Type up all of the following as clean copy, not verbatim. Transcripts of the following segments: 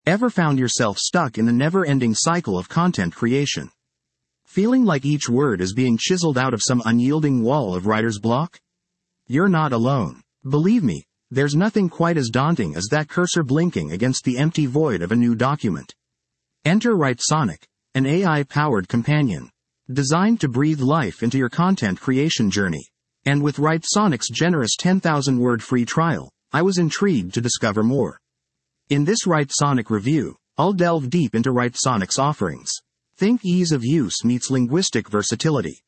Ever found yourself stuck in the never-ending cycle of content creation? Feeling like each word is being chiseled out of some unyielding wall of writer's block? You're not alone. Believe me, there's nothing quite as daunting as that cursor blinking against the empty void of a new document. Enter Writesonic, an AI-powered companion, designed to breathe life into your content creation journey. And with Writesonic's generous 10,000-word free trial, I was intrigued to discover more. In this Writesonic review, I'll delve deep into Writesonic's offerings. Think ease of use meets linguistic versatility.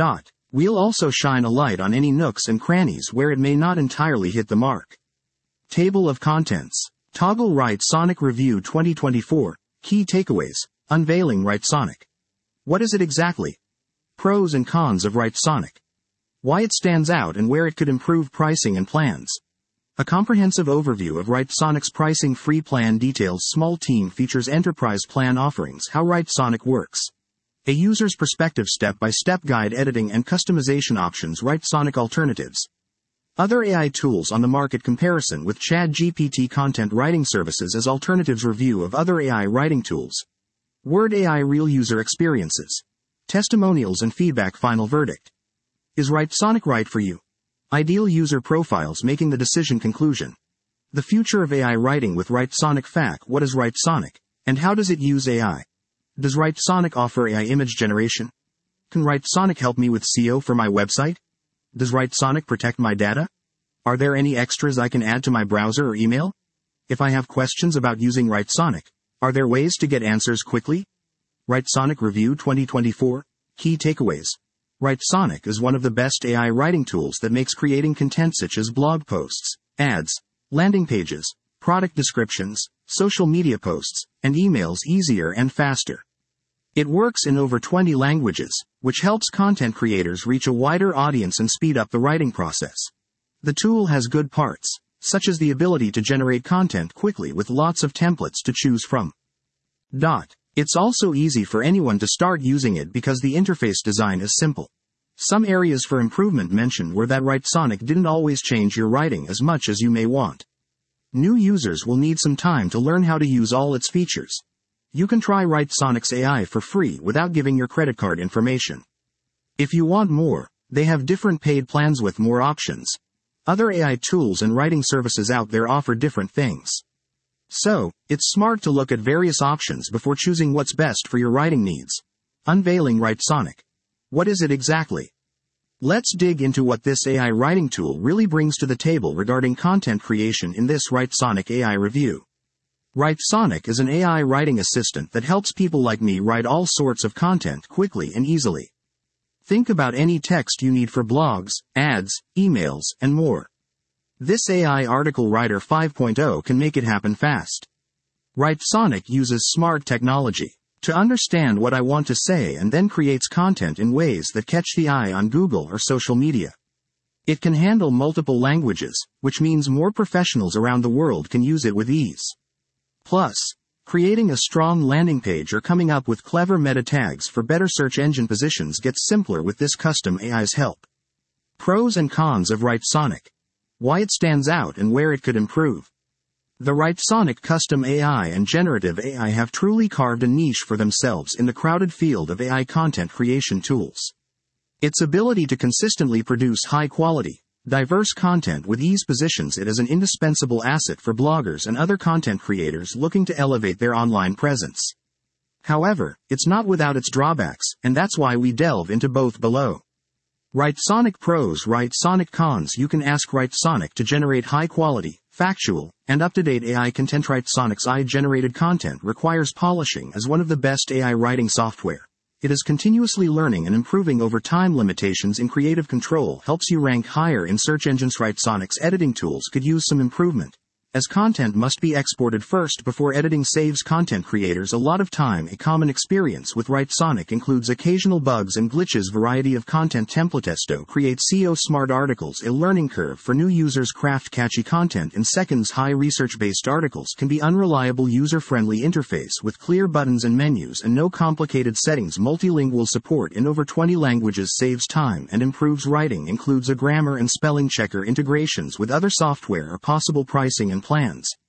We'll also shine a light on any nooks and crannies where it may not entirely hit the mark. Table of Contents. Toggle Writesonic Review 2024. Key Takeaways. Unveiling Writesonic. What is it exactly? Pros and cons of Writesonic. Why it stands out and where it could improve pricing and plans. A comprehensive overview of Writesonic's pricing free plan details small team features enterprise plan offerings, how Writesonic works. A user's perspective step-by-step guide editing and customization options Writesonic alternatives. Other AI tools on the market comparison with ChatGPT content writing services as alternatives review of other AI writing tools. Word AI real user experiences. Testimonials and feedback final verdict. Is Writesonic right for you? Ideal user profiles making the decision conclusion. The future of AI writing with Writesonic FAQ. What is Writesonic? And how does it use AI? Does Writesonic offer AI image generation? Can Writesonic help me with SEO for my website? Does Writesonic protect my data? Are there any extras I can add to my browser or email? If I have questions about using Writesonic, are there ways to get answers quickly? Writesonic Review 2024. Key Takeaways. Writesonic is one of the best AI writing tools that makes creating content such as blog posts, ads, landing pages, product descriptions, social media posts, and emails easier and faster. It works in over 20 languages, which helps content creators reach a wider audience and speed up the writing process. The tool has good parts, such as the ability to generate content quickly with lots of templates to choose from. It's also easy for anyone to start using it because the interface design is simple. Some areas for improvement mentioned were that Writesonic didn't always change your writing as much as you may want. New users will need some time to learn how to use all its features. You can try Writesonic's AI for free without giving your credit card information. If you want more, they have different paid plans with more options. Other AI tools and writing services out there offer different things. So, it's smart to look at various options before choosing what's best for your writing needs. Unveiling Writesonic. What is it exactly? Let's dig into what this AI writing tool really brings to the table regarding content creation in this Writesonic AI review. Writesonic is an AI writing assistant that helps people like me write all sorts of content quickly and easily. Think about any text you need for blogs, ads, emails, and more. This AI Article Writer 5.0 can make it happen fast. Writesonic uses smart technology to understand what I want to say and then creates content in ways that catch the eye on Google or social media. It can handle multiple languages, which means more professionals around the world can use it with ease. Plus, creating a strong landing page or coming up with clever meta tags for better search engine positions gets simpler with this custom AI's help. Pros and cons of Writesonic. Why it stands out and where it could improve. The Writesonic custom AI and generative AI have truly carved a niche for themselves in the crowded field of AI content creation tools. Its ability to consistently produce high-quality, diverse content with ease positions it as an indispensable asset for bloggers and other content creators looking to elevate their online presence. However, it's not without its drawbacks, and that's why we delve into both below. Writesonic pros. Writesonic cons. You can ask Writesonic to generate high-quality, factual, and up-to-date AI content. Writesonic's AI-generated content requires polishing as one of the best AI writing software. It is continuously learning and improving over time. Limitations in creative control helps you rank higher in search engines. Writesonic's editing tools could use some improvement, as content must be exported first before editing saves content creators a lot of time. A common experience with Writesonic includes occasional bugs and glitches. Variety of content. Templatesto creates SEO smart articles. A learning curve for new users. Craft catchy content in seconds. High research-based articles can be unreliable. User-friendly interface with clear buttons and menus and no complicated settings. Multilingual support in over 20 languages saves time and improves writing. Includes a grammar and spelling checker. Integrations with other software are possible. Pricing and plans.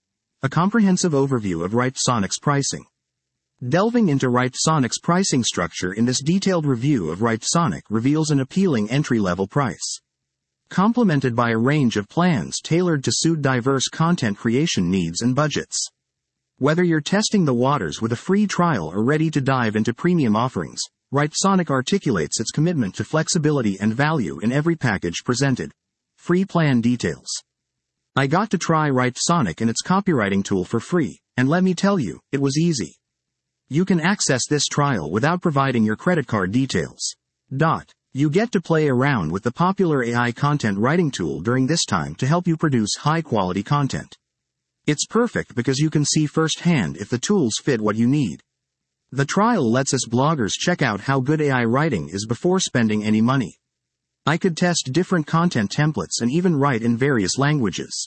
A comprehensive overview of Writesonic's pricing. Delving into Writesonic's pricing structure in this detailed review of Writesonic reveals an appealing entry-level price, complemented by a range of plans tailored to suit diverse content creation needs and budgets. Whether you're testing the waters with a free trial or ready to dive into premium offerings, Writesonic articulates its commitment to flexibility and value in every package presented. Free plan details. I got to try Writesonic and its copywriting tool for free, and let me tell you, it was easy. You can access this trial without providing your credit card details. You get to play around with the popular AI content writing tool during this time to help you produce high-quality content. It's perfect because you can see firsthand if the tools fit what you need. The trial lets us bloggers check out how good AI writing is before spending any money. I could test different content templates and even write in various languages.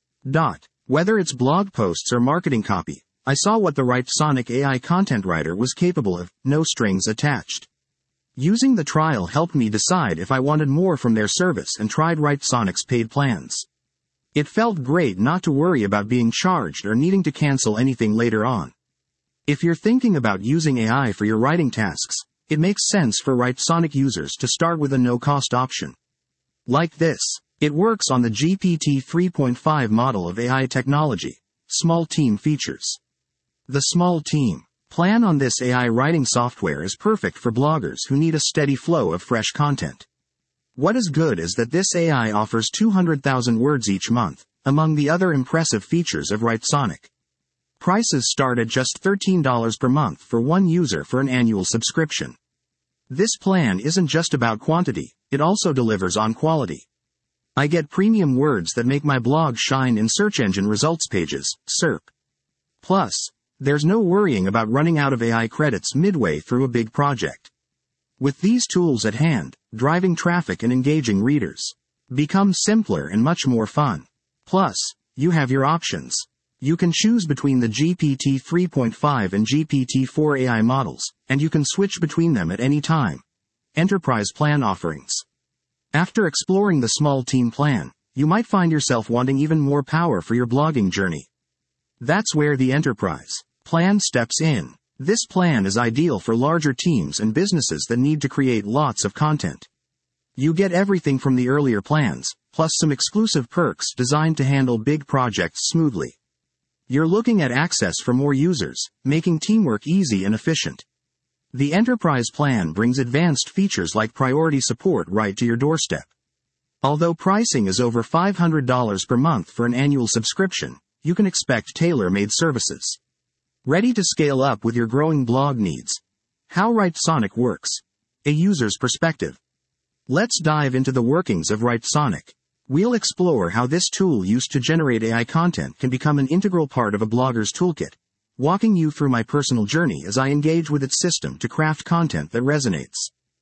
Whether it's blog posts or marketing copy, I saw what the Writesonic AI content writer was capable of, no strings attached. Using the trial helped me decide if I wanted more from their service and tried Writesonic's paid plans. It felt great not to worry about being charged or needing to cancel anything later on. If you're thinking about using AI for your writing tasks, it makes sense for Writesonic users to start with a no-cost option. Like this, it works on the GPT 3.5 model of AI technology, small team features. The small team plan on this AI writing software is perfect for bloggers who need a steady flow of fresh content. What is good is that this AI offers 200,000 words each month, among the other impressive features of Writesonic. Prices start at just $13 per month for one user for an annual subscription. This plan isn't just about quantity, it also delivers on quality. I get premium words that make my blog shine in search engine results pages, SERP. Plus, there's no worrying about running out of AI credits midway through a big project. With these tools at hand, driving traffic and engaging readers becomes simpler and much more fun. Plus, you have your options. You can choose between the GPT 3.5 and GPT 4 AI models, and you can switch between them at any time. Enterprise plan offerings. After exploring the small team plan, you might find yourself wanting even more power for your blogging journey. That's where the enterprise plan steps in. This plan is ideal for larger teams and businesses that need to create lots of content. You get everything from the earlier plans, plus some exclusive perks designed to handle big projects smoothly. You're looking at access for more users, making teamwork easy and efficient. The enterprise plan brings advanced features like priority support right to your doorstep. Although pricing is over $500 per month for an annual subscription, you can expect tailor-made services. Ready to scale up with your growing blog needs? How Writesonic works. A user's perspective. Let's dive into the workings of Writesonic. We'll explore how this tool used to generate AI content can become an integral part of a blogger's toolkit, walking you through my personal journey as I engage with its system to craft content that resonates.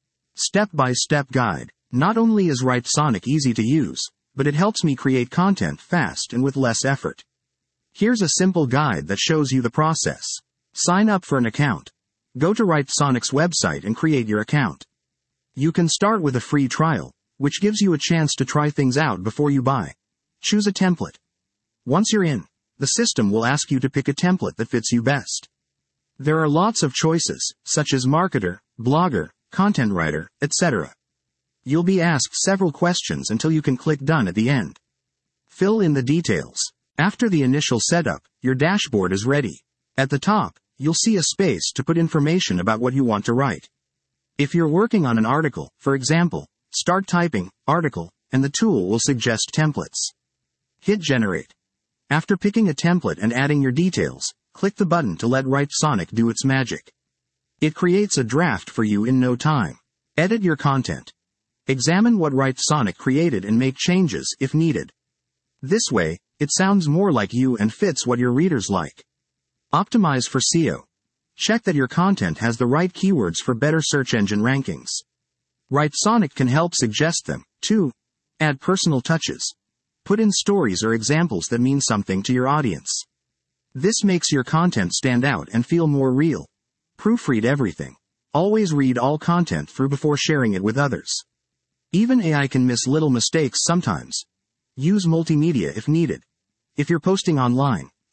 Step-by-step guide. Not only is Writesonic easy to use, but it helps me create content fast and with less effort. Here's a simple guide that shows you the process. Sign up for an account. Go to Writesonic's website and create your account. You can start with a free trial, which gives you a chance to try things out before you buy. Choose a template. Once you're in, the system will ask you to pick a template that fits you best. There are lots of choices, such as marketer, blogger, content writer, etc. You'll be asked several questions until you can click done at the end. Fill in the details. After the initial setup, your dashboard is ready. At the top, you'll see a space to put information about what you want to write. If you're working on an article, for example, start typing, article, and the tool will suggest templates. Hit generate. After picking a template and adding your details, click the button to let Writesonic do its magic. It creates a draft for you in no time. Edit your content. Examine what Writesonic created and make changes if needed. This way, it sounds more like you and fits what your readers like. Optimize for SEO. Check that your content has the right keywords for better search engine rankings. Writesonic can help suggest them, too. Add personal touches. Put in stories or examples that mean something to your audience. This makes your content stand out and feel more real. Proofread everything. Always read all content through before sharing it with others. Even AI can miss little mistakes sometimes. Use multimedia if needed. If you're posting online,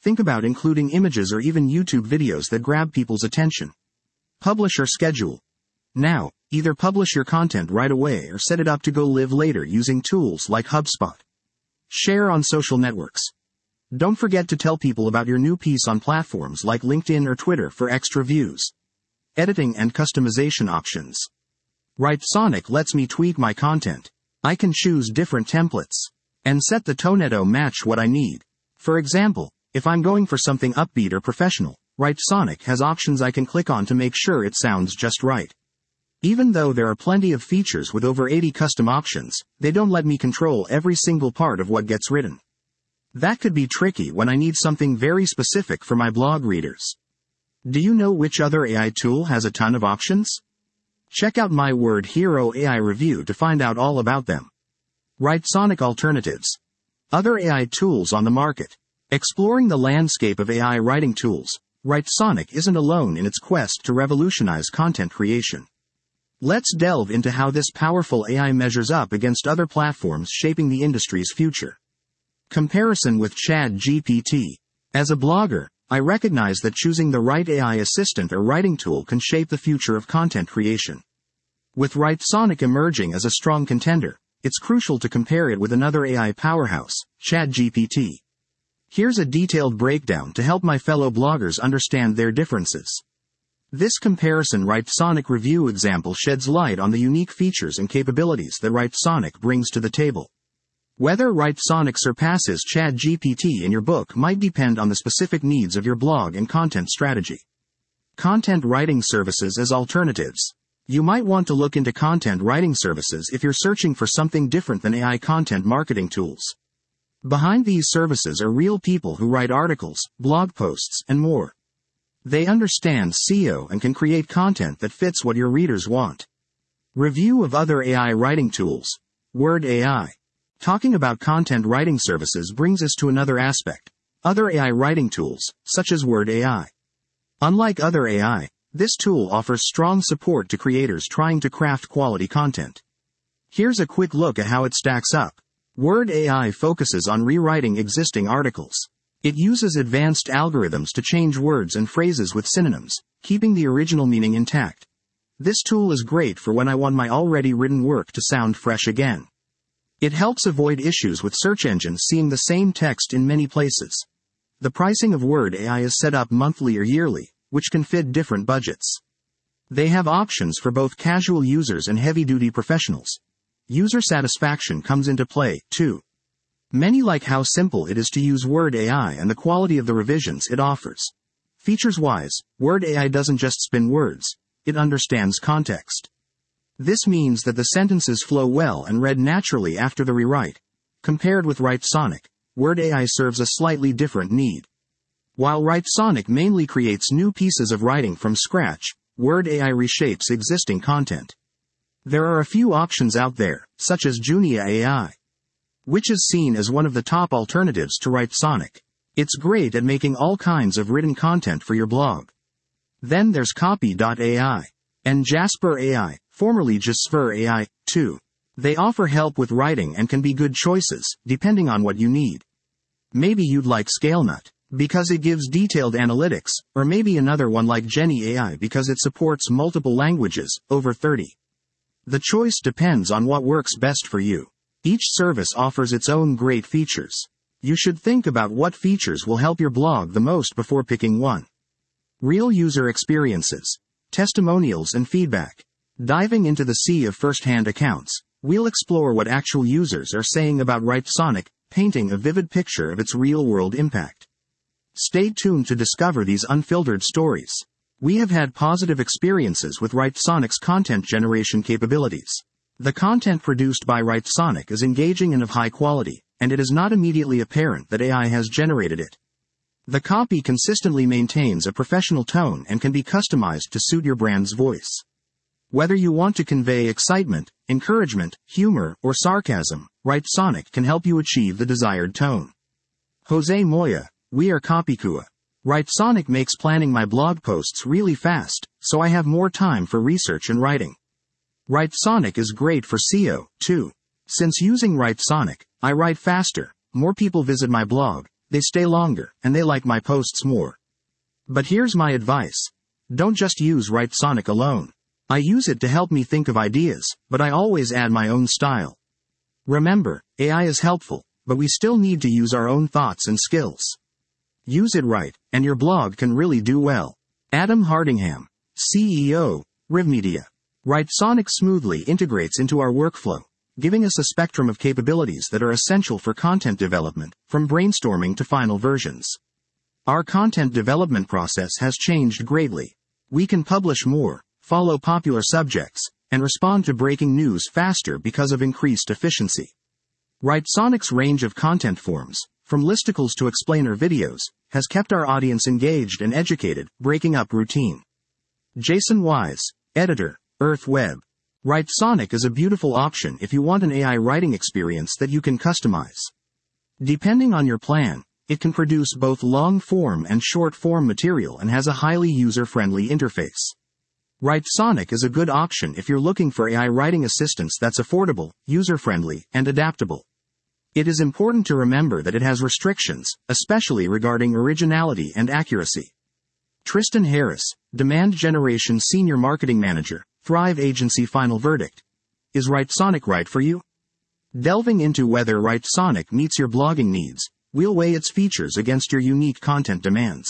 Think about including images or even YouTube videos that grab people's attention. Publish or schedule. Now, either publish your content right away or set it up to go live later using tools like HubSpot. Share on social networks. Don't forget to tell people about your new piece on platforms like LinkedIn or Twitter for extra views. Editing and customization options. Writesonic lets me tweak my content. I can choose different templates and set the tonetto match what I need. For example, if I'm going for something upbeat or professional, Writesonic has options I can click on to make sure it sounds just right. Even though there are plenty of features with over 80 custom options, they don't let me control every single part of what gets written. That could be tricky when I need something very specific for my blog readers. Do you know which other AI tool has a ton of options? Check out my Word Hero AI review to find out all about them. Writesonic alternatives. Other AI tools on the market. Exploring the landscape of AI writing tools, Writesonic isn't alone in its quest to revolutionize content creation. Let's delve into how this powerful AI measures up against other platforms shaping the industry's future. Comparison with ChatGPT. As a blogger, I recognize that choosing the right AI assistant or writing tool can shape the future of content creation. With Writesonic emerging as a strong contender, it's crucial to compare it with another AI powerhouse, ChatGPT. Here's a detailed breakdown to help my fellow bloggers understand their differences. This comparison Writesonic review example sheds light on the unique features and capabilities that Writesonic brings to the table. Whether Writesonic surpasses ChatGPT in your book might depend on the specific needs of your blog and content strategy. Content writing services as alternatives. You might want to look into content writing services if you're searching for something different than AI content marketing tools. Behind these services are real people who write articles, blog posts, and more. They understand SEO and can create content that fits what your readers want. Review of other AI writing tools. Word AI. Talking about content writing services brings us to another aspect. Other AI writing tools, such as Word AI. Unlike other AI, this tool offers strong support to creators trying to craft quality content. Here's a quick look at how it stacks up. Word AI focuses on rewriting existing articles. It uses advanced algorithms to change words and phrases with synonyms, keeping the original meaning intact. This tool is great for when I want my already written work to sound fresh again. It helps avoid issues with search engines seeing the same text in many places. The pricing of Word AI is set up monthly or yearly, which can fit different budgets. They have options for both casual users and heavy-duty professionals. User satisfaction comes into play, too. Many like how simple it is to use Word AI and the quality of the revisions it offers. Features-wise, Word AI doesn't just spin words, it understands context. This means that the sentences flow well and read naturally after the rewrite. Compared with Writesonic, Word AI serves a slightly different need. While Writesonic mainly creates new pieces of writing from scratch, Word AI reshapes existing content. There are a few options out there, such as Junia AI, which is seen as one of the top alternatives to Writesonic. It's great at making all kinds of written content for your blog. Then there's Copy.ai and Jasper AI, formerly Jasper AI, too. They offer help with writing and can be good choices, depending on what you need. Maybe you'd like ScaleNut, because it gives detailed analytics, or maybe another one like Jenny AI because it supports multiple languages, over 30. The choice depends on what works best for you. Each service offers its own great features. You should think about what features will help your blog the most before picking one. Real user experiences, testimonials and feedback. Diving into the sea of first-hand accounts, we'll explore what actual users are saying about Writesonic, painting a vivid picture of its real-world impact. Stay tuned to discover these unfiltered stories. We have had positive experiences with Writesonic's content generation capabilities. The content produced by Writesonic is engaging and of high quality, and it is not immediately apparent that AI has generated it. The copy consistently maintains a professional tone and can be customized to suit your brand's voice. Whether you want to convey excitement, encouragement, humor, or sarcasm, Writesonic can help you achieve the desired tone. Jose Moya, we are Copykua. Writesonic makes planning my blog posts really fast, so I have more time for research and writing. Writesonic is great for SEO, too. Since using Writesonic, I write faster, more people visit my blog, they stay longer, and they like my posts more. But here's my advice. Don't just use Writesonic alone. I use it to help me think of ideas, but I always add my own style. Remember, AI is helpful, but we still need to use our own thoughts and skills. Use it right, and your blog can really do well. Adam Hardingham, CEO, Rivmedia. Writesonic smoothly integrates into our workflow, giving us a spectrum of capabilities that are essential for content development, from brainstorming to final versions. Our content development process has changed greatly. We can publish more, follow popular subjects, and respond to breaking news faster because of increased efficiency. Writesonic's range of content forms, from listicles to explainer videos, has kept our audience engaged and educated, breaking up routine. Jason Wise, editor, Earth Web. Writesonic is a beautiful option if you want an AI writing experience that you can customize. Depending on your plan, it can produce both long-form and short-form material and has a highly user-friendly interface. Writesonic is a good option if you're looking for AI writing assistance that's affordable, user-friendly, and adaptable. It is important to remember that it has restrictions, especially regarding originality and accuracy. Tristan Harris, Demand Generation Senior Marketing Manager, Thrive Agency. Final verdict. Is Writesonic right for you? Delving into whether Writesonic meets your blogging needs, we'll weigh its features against your unique content demands.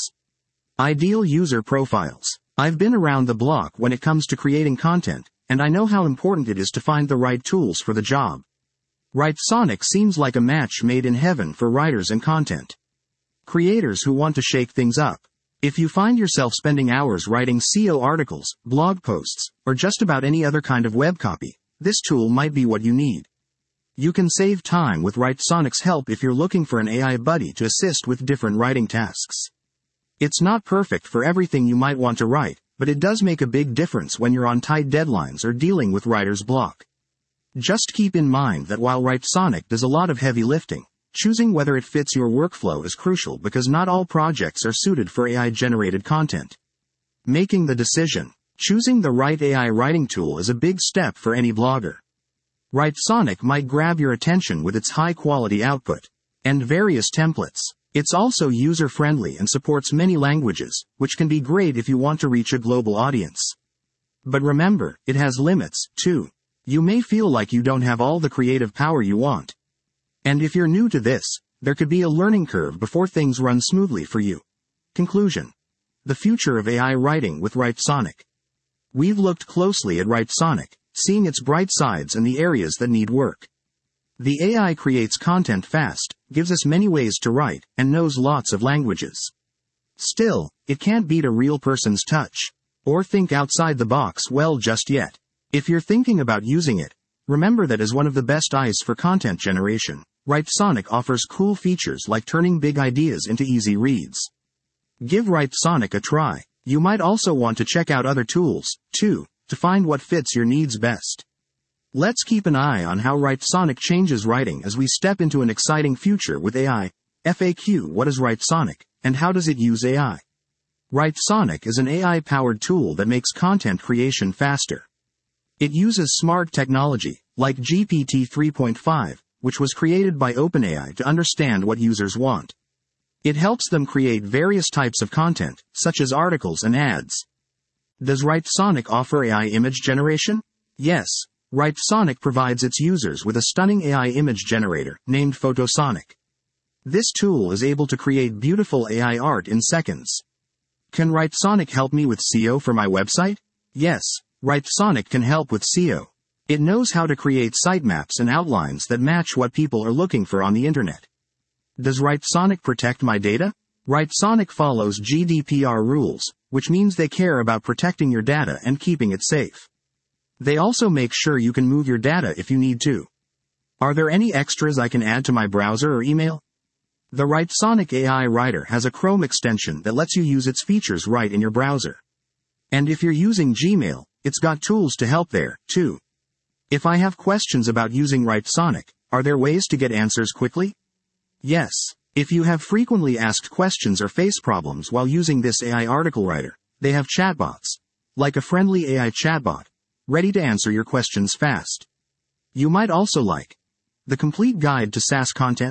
Ideal user profiles. I've been around the block when it comes to creating content, and I know how important it is to find the right tools for the job. Writesonic seems like a match made in heaven for writers and content creators who want to shake things up. If you find yourself spending hours writing SEO articles, blog posts, or just about any other kind of web copy, this tool might be what you need. You can save time with Writesonic's help if you're looking for an AI buddy to assist with different writing tasks. It's not perfect for everything you might want to write, but it does make a big difference when you're on tight deadlines or dealing with writer's block. Just keep in mind that while Writesonic does a lot of heavy lifting, choosing whether it fits your workflow is crucial because not all projects are suited for AI-generated content. Making the decision. Choosing the right AI writing tool is a big step for any blogger. Writesonic might grab your attention with its high-quality output and various templates. It's also user-friendly and supports many languages, which can be great if you want to reach a global audience. But remember, it has limits, too. You may feel like you don't have all the creative power you want. And if you're new to this, there could be a learning curve before things run smoothly for you. Conclusion. The future of AI writing with Writesonic. We've looked closely at Writesonic, seeing its bright sides and the areas that need work. The AI creates content fast, gives us many ways to write, and knows lots of languages. Still, it can't beat a real person's touch, or think outside the box well just yet. If you're thinking about using it, remember that as one of the best eyes for content generation, Writesonic offers cool features like turning big ideas into easy reads. Give Writesonic a try. You might also want to check out other tools, too, to find what fits your needs best. Let's keep an eye on how Writesonic changes writing as we step into an exciting future with AI. FAQ. What is Writesonic, and how does it use AI? Writesonic is an AI-powered tool that makes content creation faster. It uses smart technology, like GPT 3.5, which was created by OpenAI to understand what users want. It helps them create various types of content, such as articles and ads. Does Writesonic offer AI image generation? Yes. Writesonic provides its users with a stunning AI image generator, named Photosonic. This tool is able to create beautiful AI art in seconds. Can Writesonic help me with SEO for my website? Yes. Writesonic can help with SEO. It knows how to create sitemaps and outlines that match what people are looking for on the internet. Does Writesonic protect my data? Writesonic follows GDPR rules, which means they care about protecting your data and keeping it safe. They also make sure you can move your data if you need to. Are there any extras I can add to my browser or email? The Writesonic AI Writer has a Chrome extension that lets you use its features right in your browser. And if you're using Gmail, it's got tools to help there, too. If I have questions about using Writesonic, are there ways to get answers quickly? Yes. If you have frequently asked questions or face problems while using this AI article writer, they have chatbots, like a friendly AI chatbot, ready to answer your questions fast. You might also like the complete guide to SaaS content,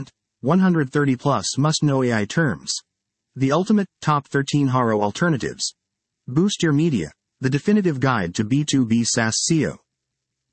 130 plus must-know AI terms. The ultimate, top 13 Haro alternatives. Boost Your Media, the definitive guide to B2B SaaS SEO.